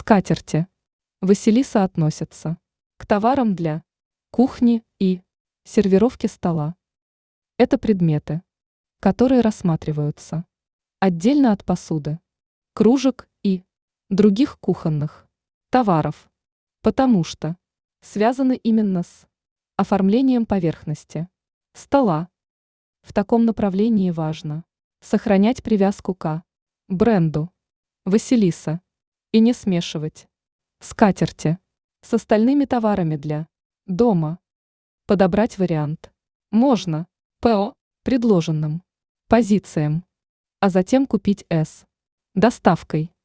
Скатерти. Василиса относятся к товарам для кухни и сервировки стола. Это предметы, которые рассматриваются отдельно от посуды, кружек и других кухонных товаров, потому что связаны именно с оформлением поверхности стола. В таком направлении важно сохранять привязку к бренду Василиса и не смешивать скатерти с остальными товарами для дома. Подобрать вариант можно по предложенным позициям, а затем купить с доставкой.